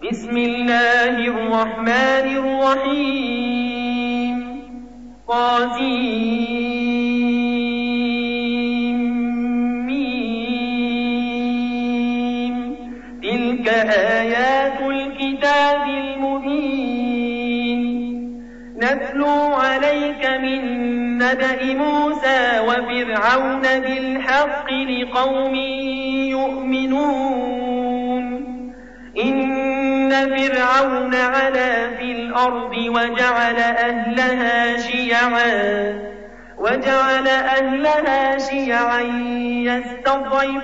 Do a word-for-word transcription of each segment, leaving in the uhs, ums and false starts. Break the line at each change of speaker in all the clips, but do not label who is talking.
بسم الله الرحمن الرحيم قاسمين تلك آيات الكتاب المبين نتلو عليك من نبأ موسى وفرعون بالحق لقوم يؤمنون إن فرعون علا في الأرض وجعل أهلها شيعا وجعل أهلها شيعا يستضعف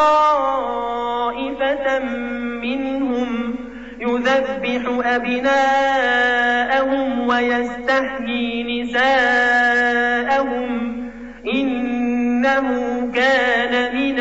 طائفة منهم يذبح أبناءهم ويستحيي نساءهم إنه كان من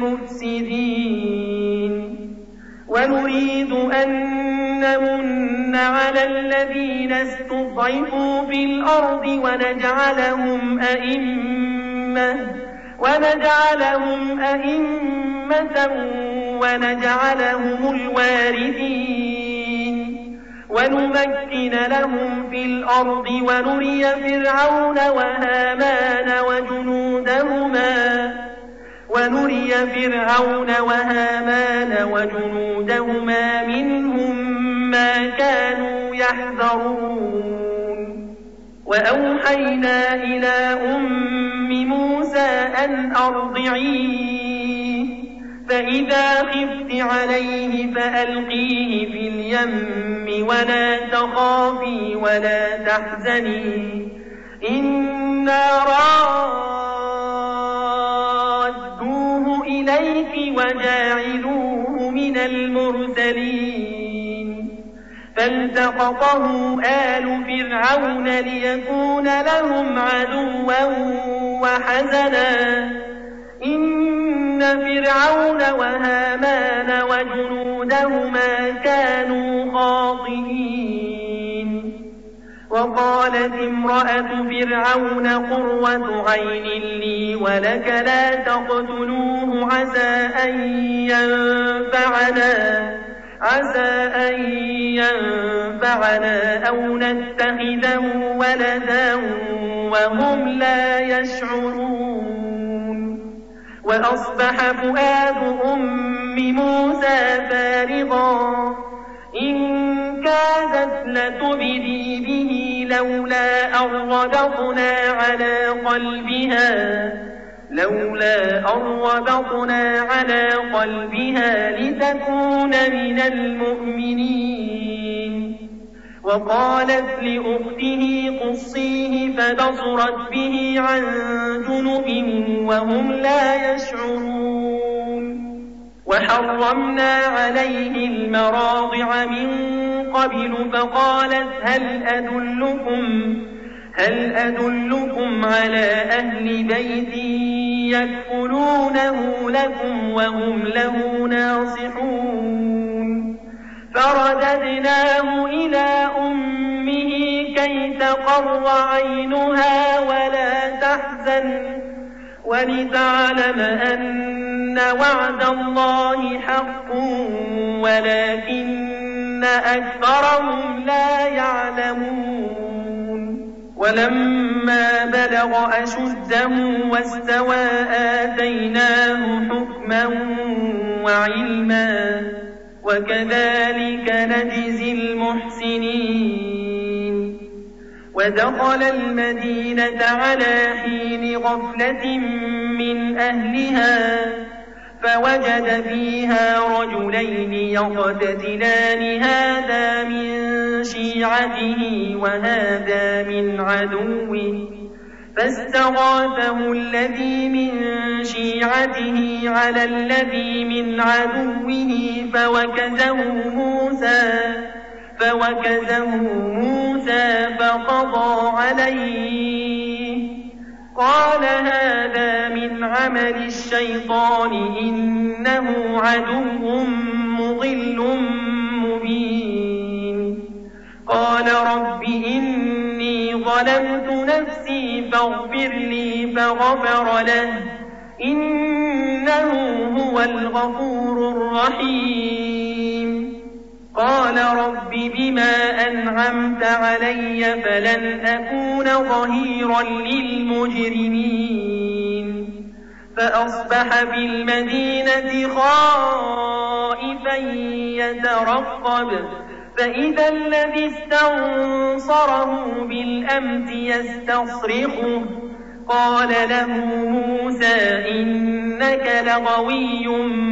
المفسدين ونريد أن نمن على الذين استضعفوا في الأرض ونجعلهم أئمة ونجعلهم أئمة ونجعلهم الوارثين ونمكن لهم في الأرض ونري فرعون وهامان وجنودهما ونري فرعون وهامان وجنودهما منهم ما كانوا يحذرون وأوحينا إلى أم موسى أن أرضعيه فإذا خفت عليه فألقيه في اليم ولا تخافي ولا تحزني إنا رادوه إليك وجاعلوه من المرسلين فالتقطه آل فرعون ليكون لهم عدوا وحزنا إن فرعون وهامان وجنودهما كانوا خاطئين وقالت امرأة فرعون قرة عين لي ولك لا تقتلوه عسى أن ينفعنا عسى أن ينفعنا أو نتخذه ولدا وهم لا يشعرون وأصبح فؤاد أم موسى فارغا إن كادت لتبدي به لولا أن ربطنا على قلبها لولا أن ربطنا على قلبها لتكون من المؤمنين وقالت لأخته قصيه فبصرت به عن جنب وهم لا يشعرون وحرمنا عليه المراضع من قبل فقالت هل أدلكم هل أدلكم على أهل بيت يكفلونه لكم وهم له ناصحون فرددناه إلى أمه كي تقر عينها ولا تحزن ولتعلم أن وعد الله حق ولكن أكثرهم لا يعلمون ولما بلغ أشده واستوى آتيناه حكما وعلما وكذلك نجزي المحسنين ودخل المدينة على حين غفلة من أهلها فوجد فيها رجلين يقتتلان هذا من شيعته وهذا من عدوه فاستغاثه الذي من شيعته على الذي من عدوه فوكزه موسى فوكزه موسى فقضى عليه قال هذا من عمل الشيطان إنه عدو مضل مبين قال رب إني ظلمت نفسي فاغفر لي فغفر له إنه هو الغفور الرحيم قال رب بما أنعمت علي فلن أكون ظهيرا للمجرمين فأصبح بالمدينة خائفا يترقب فإذا الذي استنصره بالأمس يستصرخه قال له موسى إنك لغوي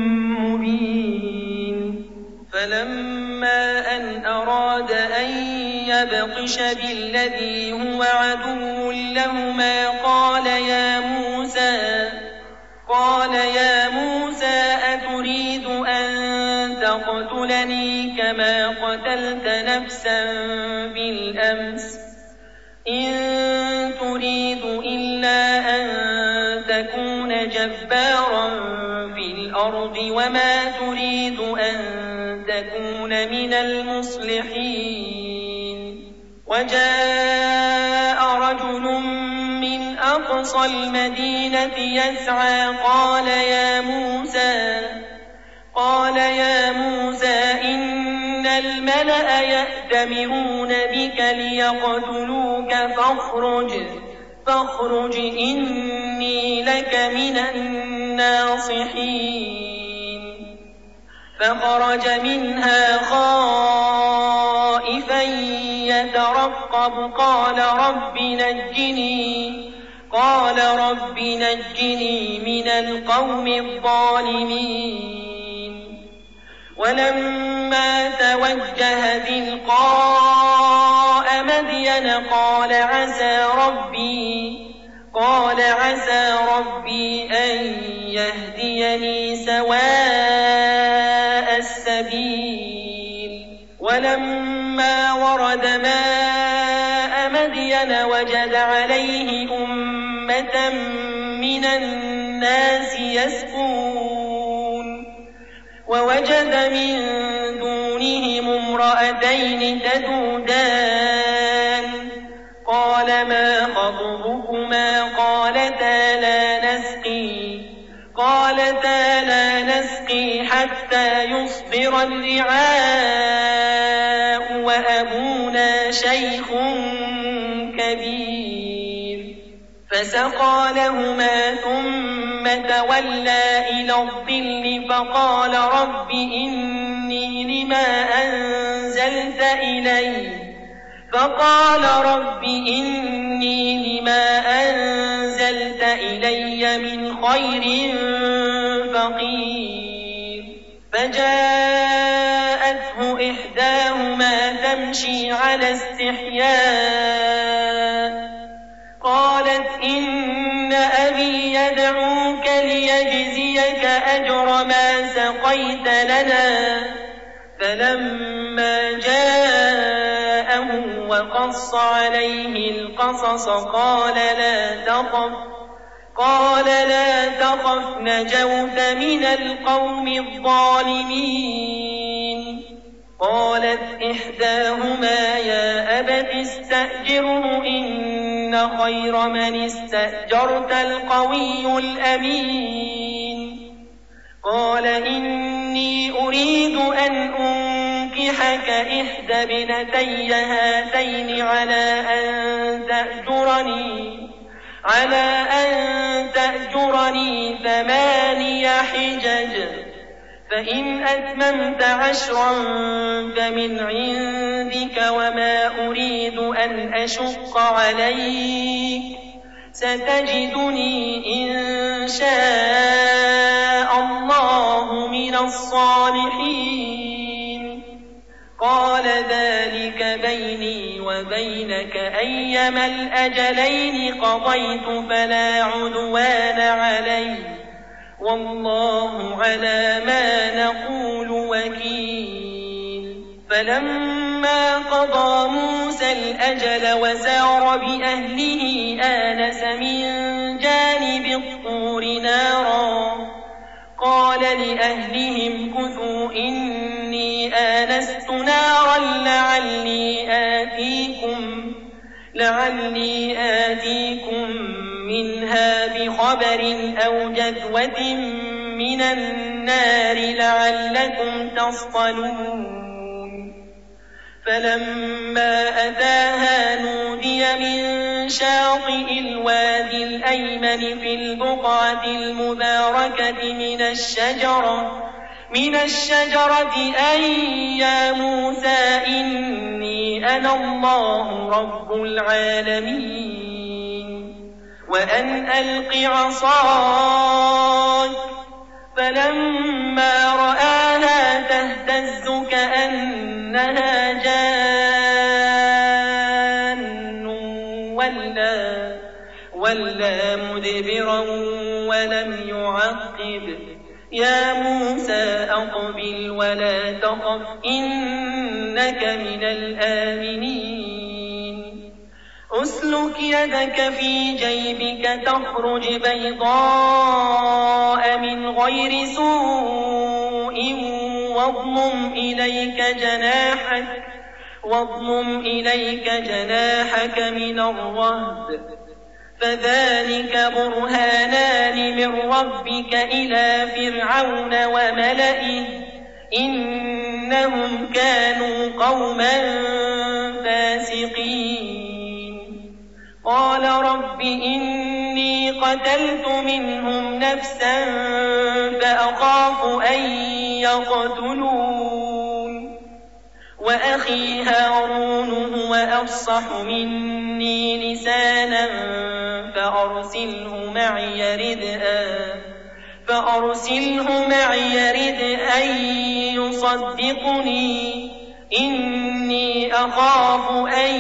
مبين فلما أن أراد أن يبطش بالذي هو عدو لهما قال يا موسى قال يا موسى أتريد أن تقتلني كما قتلت نفسا بالأمس إن تريد إلا أن تكون جبارا في الأرض وما تريد أن تكون من المصلحين وجاء رجل من أقصى المدينة يسعى قال يا موسى قال يا موسى إن الملأ يأتمرون بك ليقتلوك فاخرج فاخرج إني لك من الناصحين فخرج منها خائفا يترقب قال رب نجني قال رب نجني من القوم الظالمين ولما توجه تلقاء مدين قال عسى ربي قال عسى ربي أن يهديني سواء السبيل ولما ورد ماء مدين وجد عليه أمة من الناس يسقون ووجد من دونهم امرأتين تذودان قال ما خطبكما قالتا لا نسقي قالتا لا نسقي حتى يصدر الرعاء وأبونا شيخ كبير فسقى لهما ثم تولى إلى الظل فقال رب إني لما أنزلت إلي فقال رب إني لما أنزلت إلي من خير فقير فجاءته إحداهما تمشي على استحياء قالت إن أبي يدعوك ليجزيك أجر ما سقيت لنا فلما جاءه وقص عليه القصص قال لا تخف قال لا تخف نجوت من القوم الظالمين قالت إحداهما يا أبت استأجره إن خير من استأجرت القوي الأمين قال إني أريد أن أنكحك إحدى ابنتي هاتين على أن تأجرني على أن تأجرني ثماني حجج فإن أتممت عشرا فمن عندك وما أريد أن أشق عليك ستجدني إن شاء الله من الصالحين قال ذلك بيني وبينك أيما الأجلين قضيت فلا عدوان علي والله على ما نقول وكيل فلما قضى موسى الأجل وسار بأهله آنس من جانب الطور نارا قال لأهلهم كثوا إني آنست نارا لعلي آتيكم لعلي آتيكم منها بخبر أو جذوة من النار لعلكم تصطلون فلما أتاها نودي من شاطئ الوادي الأيمن في البقعة المباركة من الشجرة من الشجرة أن يا موسى إني أنا الله رب العالمين وأن ألق عصاك فلما رآها تهتز كأنها جان ولا, ولا مدبرا ولم يعقب يا موسى أقبل ولا تخف إنك من الآمنين أسلك يدك في جيبك تخرج بيضاء من غير سوء واضمم إليك جناحك واضمم إليك جناحك من الرهب فذلك برهانان من ربك إلى فرعون وملئه إنهم كانوا قوما فاسقين قال رب إني قتلت منهم نفسا فأخاف أن يقتلون وأخي هارون هو أفصح مني لسانا فأرسله معي رِدْءًا فأرسله معي رِدْءًا يصدقني إني أخاف أن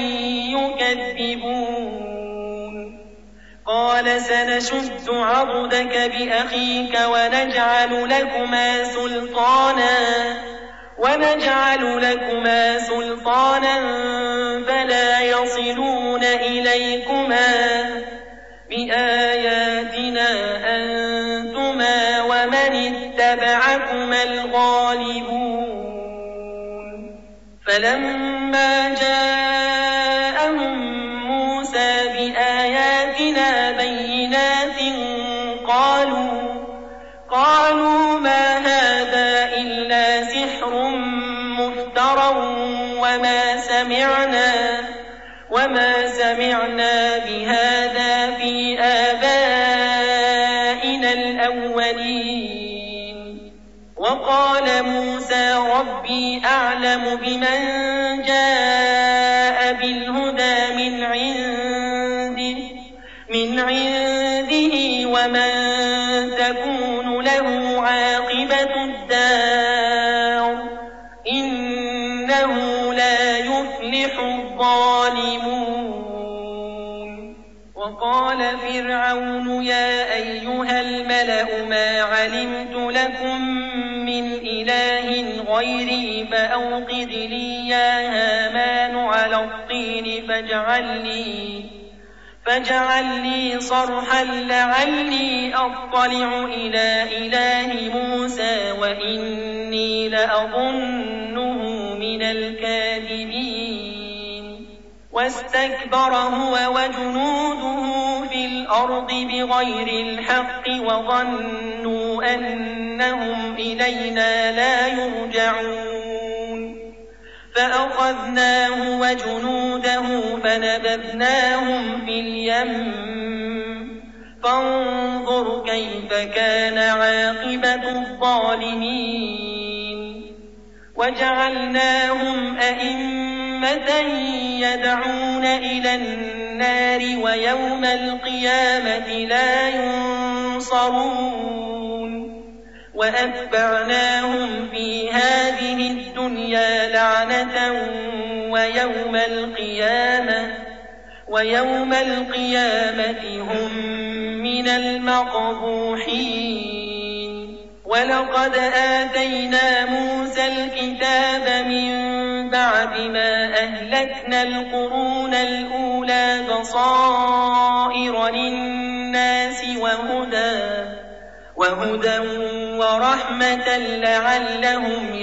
يكذبون قال سنشد عضدك بأخيك ونجعل لكما سلطانا ونجعل لكما سلطانا فلا يصلون إليكما بآياتنا أنتما ومن اتبعكما الغالبون فلما جاءهم موسى بآياتنا بينات قالوا قالوا ما هذا إلا سحر مفترى وما سمعنا وما سمعنا بهذا في آبائنا الأولين وقال موسى ربي أعلم بمن جاء بالهدى من عنده من عنده ومن تكون له عاقبة الدار إنه لا يفلح الظالمون وقال فرعون يا أيها الملأ ما علمت لكم من إله غيري فأوقد لي يا هامان على الطين فاجعل لي فاجعل لي صرحا لعلي أطلع إلى إله موسى وإني لأظنه من الكاذبين واستكبر هو وجنوده في الأرض بغير الحق وظنوا أنهم إلينا لا يرجعون فأخذناه وجنوده فنبذناهم في اليم فانظر كيف كان عاقبة الظالمين وجعلناهم أئمة يدعون إلى النار ويوم القيامة لا ينصرون وأتبعناهم في هذه الدنيا لعنة ويوم القيامة ويوم القيامة هم من المقبوحين ولقد آتينا موسى الكتاب من بعد ما أهلكنا القرون الأولى بصائر للناس وهدى وهدى ورحمة لعلهم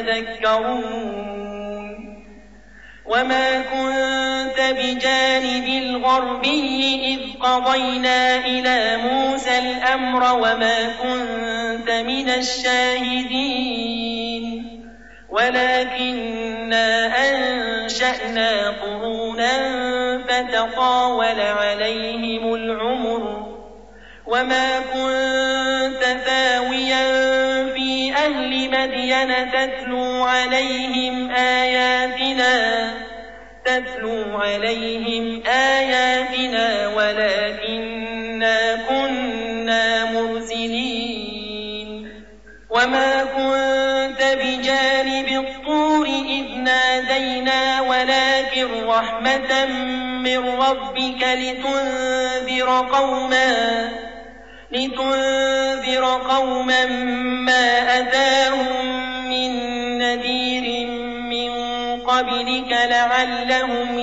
يتذكرون وما كنت بجانب الغربي إذ قضينا إلى موسى الأمر وما كنت من الشاهدين ولكننا أنزلنا أنشأنا قرونا فتطاول عليهم العمر وما كنت ثاويا في أهل مدين تتلو عليهم آياتنا تتلو عليهم آياتنا ولكننا كنا مرسلين وما كنت بجانب الطور إذ نادينا ولكن رحمة من ربك لتنذر قوما لتنذر قوما ما أتاهم من نذير من قبلك لعلهم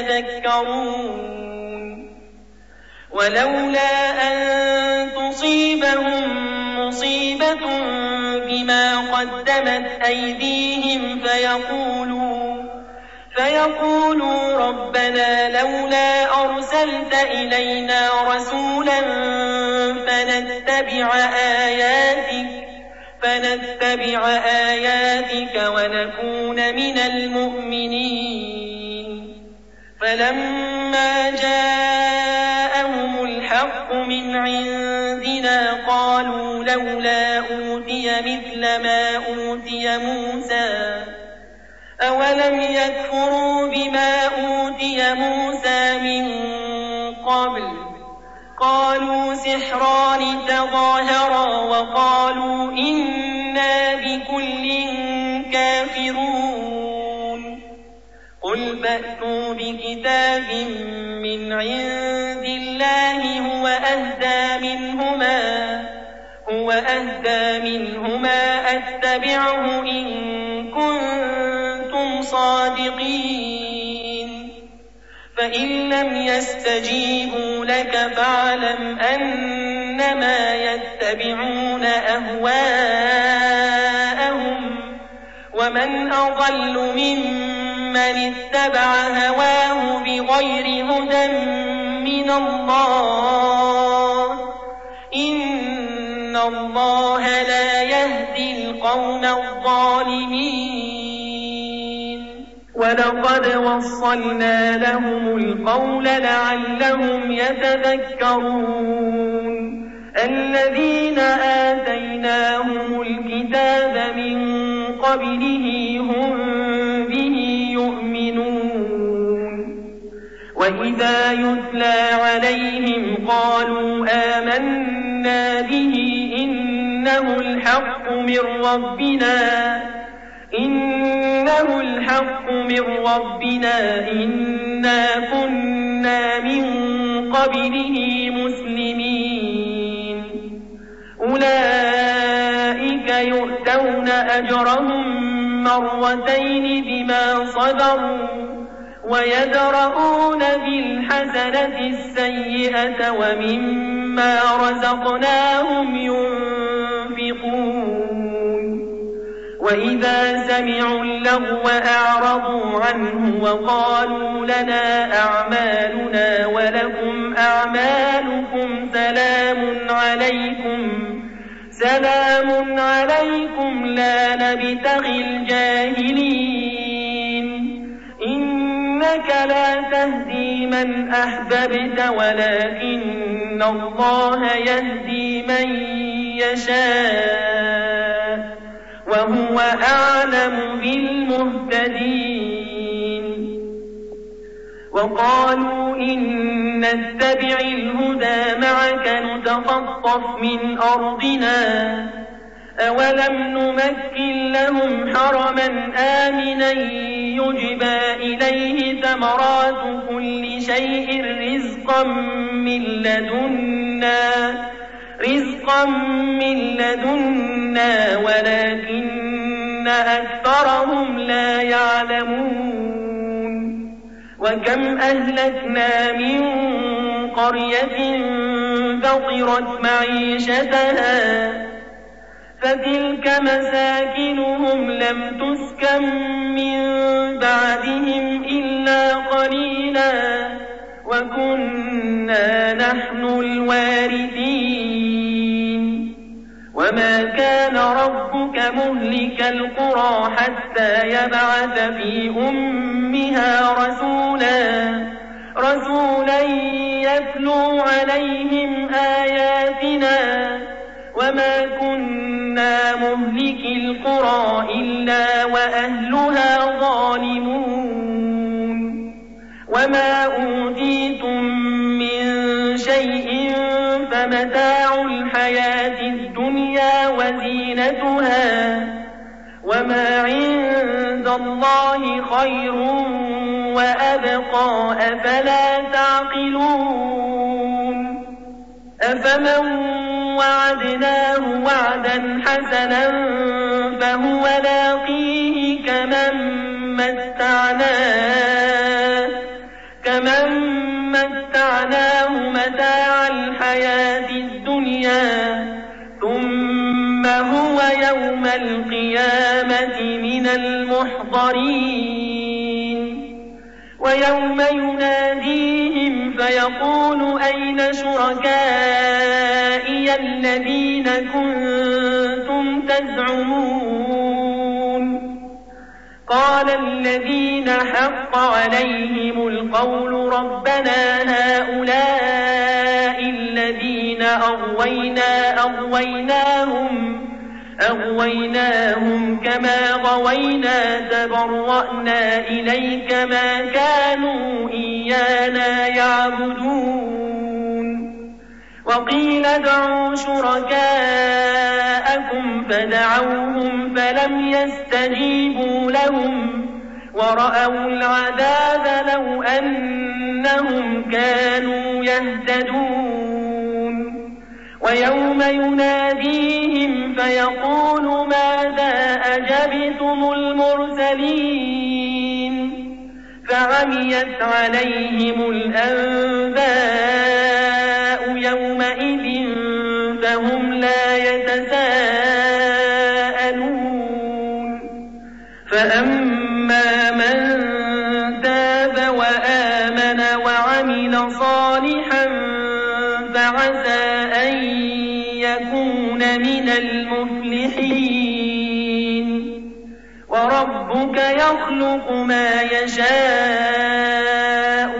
يتذكرون ولولا أن تصيبهم مصيبة بما قدمت أيديهم فيقولوا فيقولوا ربنا لولا أرسلت إلينا رسولا فنتبع آياتك فنتبع آياتك ونكون من المؤمنين فلما جاءهم الحق من عندنا قالوا لولا أوتي مثل ما أوتي موسى أولم يكفروا بما أوتي موسى من قبل قالوا سحران تظاهرا وقالوا إنا بكل كافرون قل فأتوا بكتاب من عند الله هو أهدى منهما هو أهدى منهما أتبعه إن كنتم صادقين فإن لم يستجيبوا لك فاعلم أنما يتبعون أهواءهم ومن أضل ممن اتبع هواه بغير هدى من الله إن الله لا يهدي القوم الظالمين ولقد وصلنا لهم القول لعلهم يتذكرون الذين آتيناهم الكتاب من قبله هم به يؤمنون وإذا يتلى عليهم قالوا آمنا به إنه الحق من ربنا إنه الحق من ربنا إنا كنا من قبله مسلمين أولئك يؤتون أجرهم مرتين بما صبروا ويدرؤون بالحسنة السيئة ومما رزقناهم ينفقون وإذا سمعوا اللغو أعرضوا عنه وقالوا لنا أعمالنا ولكم أعمالكم سلام عليكم سلام عليكم لا نبتغي الجاهلين إنك لا تهدي من أحببت ولكن الله يهدي من يشاء وهو أعلم بالمهتدين وقالوا إن نتبع الهدى معك نتخطف من أرضنا أولم نمكن لهم حرما آمنا يجبى إليه ثمرات كل شيء رزقا من لدنا رزقا من لدنا ولكن أكثرهم لا يعلمون وكم أهلكنا من قرية بطرت معيشتها فتلك مساكنهم لم تسكن من بعدهم إلا قليلا وكنا نحن الوارثين وما كان ربك مهلك القرى حتى يبعث في أمها رسولا رسولا يتلو عليهم آياتنا وما كنا مهلك القرى إلا وأهلها ظالمون وما أوتيتم من شيء فمتاع الحياة الدنيا وزينتها وما عند الله خير وأبقى أفلا تعقلون أفمن وعدناه وعدا حسنا فهو لاقيه كمن متعناه كمن متعناه متاع الحياة الدنيا ثم هو يوم القيامة من المحضرين ويوم يناديهم فيقول أين شركائي الذين كنتم تزعمون قال الذين حق عليهم القول ربنا هؤلاء الذين أغوينا أغويناهم أغويناهم كما غوينا تبرأنا إليك ما كانوا إيانا يعبدون وقيل ادعوا شركاءكم فدعوهم فلم يستجيبوا لهم ورأوا العذاب لو أنهم كانوا يهتدون ويوم يناديهم فيقول ماذا أجبتم المرسلين فعميت عليهم الأنباء يومئذ فهم لا يتساءلون فأما من تاب وآمن وعمل صالحا فعسى أن يكون من المفلحين وربك يخلق ما يشاء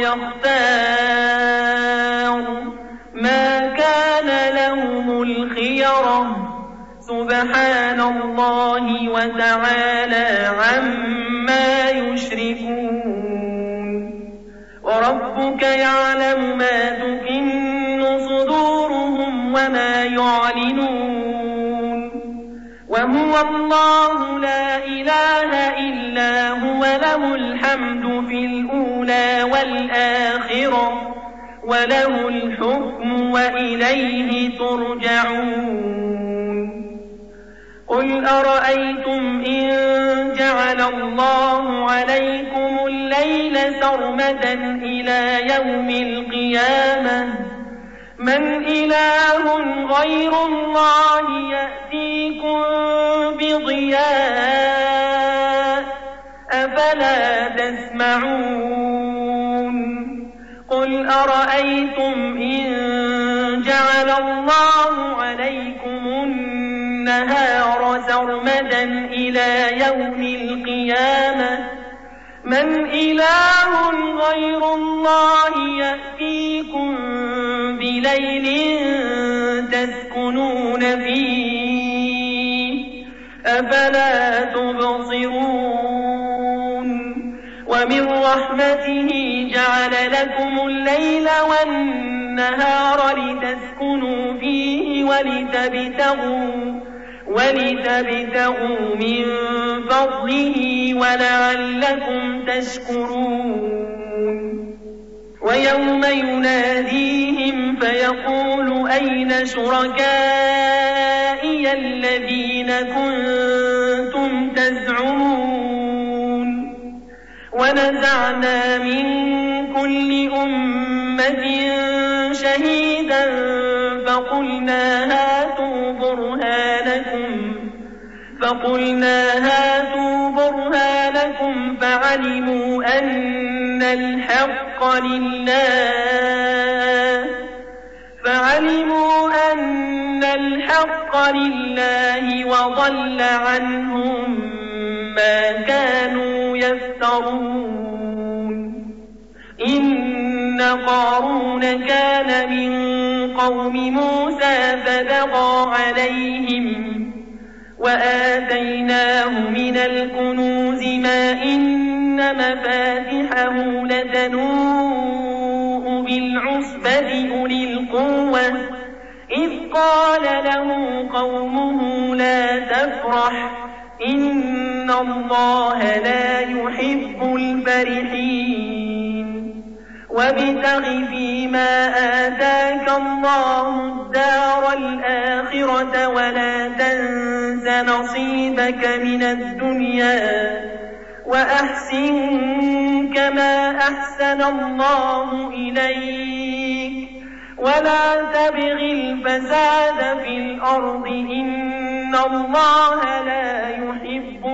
ويختار ما كان لهم الخيرة سبحان الله وتعالى عما يشركون وربك يعلم ما تكن صدورهم وما يعلنون وهو الله لا إله إلا هو له الحمد في الأولى والآخرة وله الحكم وإليه ترجعون قل أرأيتم إن جعل الله عليكم الليل سرمدا إلى يوم القيامة من إله غير الله يأتيكم بضياء أفلا تسمعون قل أرأيتم إن جعل الله عليكم النهار سرمدا إلى يوم القيامة من إله غير الله يأتيكم بليل تسكنون فيه أفلا تبصرون ومن رحمته جعل لكم الليل والنهار لتسكنوا فيه ولتبتغوا ولتبتغوا من فضله ولعلكم تشكرون ويوم يناديهم فيقول أين شركائي الذين كنتم تزعمون ونزعنا من كل أمة شهيدا فقلنا هاتوا برهانكم فقلنا هاتوا برهانكم فعلموا أن الحق لله فعلموا أن الحق لله وضل عنهم ما كانوا يفترون إن قارون كان من قوم موسى فبغى عليهم وآتيناه من الكنوز ما إن مفاتحه لتنوء بالعصبة أولي القوة إذ قال له قومه لا تفرح إن الله لا يحب الفرحين وابتغ فيما آتاك الله الدار الآخرة ولا تنس نصيبك من الدنيا وأحسن كما أحسن الله إليك ولا تبغ الفساد في الأرض إن الله لا يحب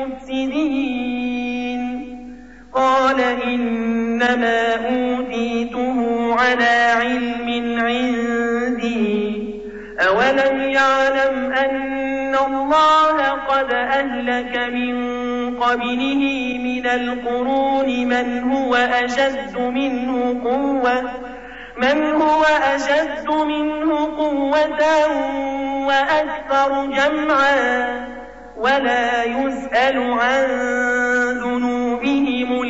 المفسدين قال إنما أوتيته على علم عندي أولم يعلم أن الله قد أهلك من قبله من القرون من هو أشد منه قوة من هو أشد منه قوة وأكثر جمعا ولا يسأل عن ذنوبهم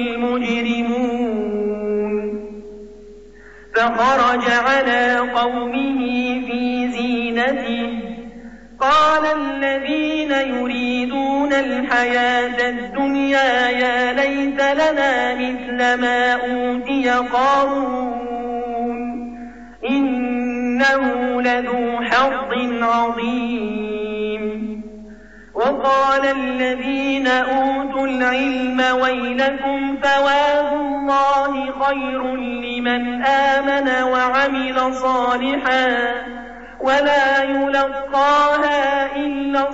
المجرمون فخرج على قومه في زينته قال الذين يريدون الحياة الدنيا يا ليت لنا مثل ما أوتي قارون إنه لذو حظ عظيم وقال الذين أوتوا العلم ويلكم ثواب الله خير لمن آمن وعمل صالحا ولا يلقاها إلا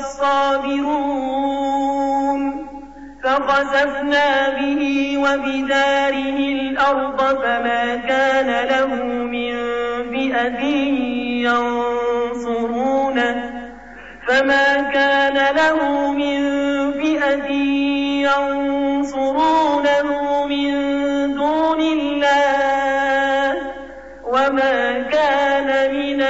الصابرون فخسفنا به وبداره الأرض فما كان له من فئة ينصرونه فما كان له من فئة ينصرونه من دون الله وما كان من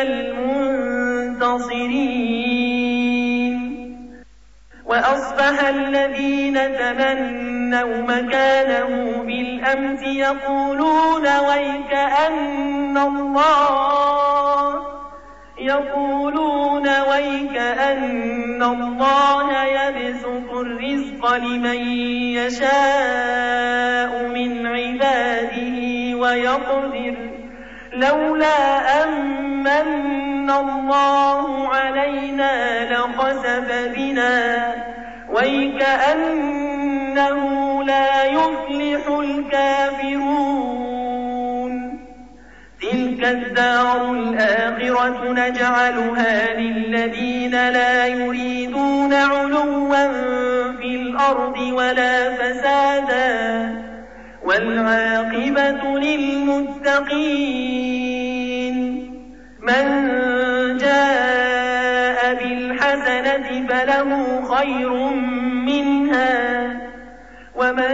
المنتصرين وأصبح الذين تمنوا مكانه بالأمس يقولون ويكأن الله يقولون ويكأن الله يبسط الرزق لمن يشاء من عباده ويقدر لولا أمن الله علينا لخسف بنا ويكأنه لا يفلح الكافرون تلك الدار الآخرة نجعلها للذين لا يريدون علوا في الأرض ولا فسادا والعاقبة للمتقين من جاء بالحسنة فله خير منها ومن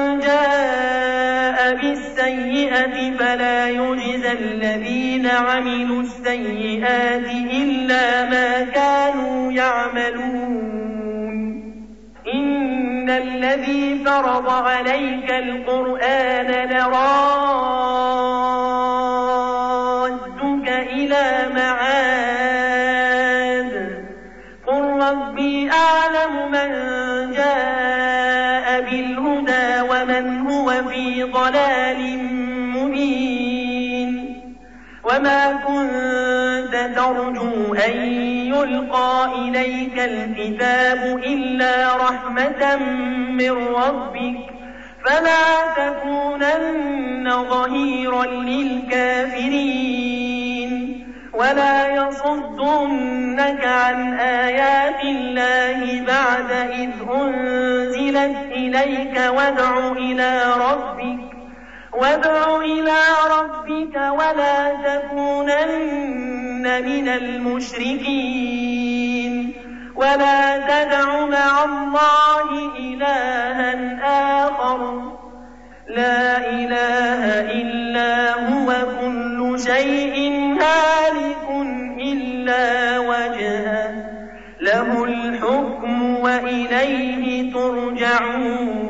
جاء بالسيئة فلا يجزى الذين عملوا السيئات إلا ما كانوا يعملون إن الذي فرض عليك القرآن لرادك إلى معاد قل ربي أعلم من جاء بالهدى ومن هو في ضلال مبين وما كنت ترجو أن يلقى إليك الكتاب إلا رحمة من ربك فلا تكونن ظهيرا للكافرين ولا يصدنك عن آيات الله بعد إذ أنزلت إليك وادع إلى ربك وادع إلى ربك ولا تكونن من المشركين ولا تدع مع الله إلها آخر لا إله إلا هو كل شيء هالك إلا وجهه له الحكم وإليه ترجعون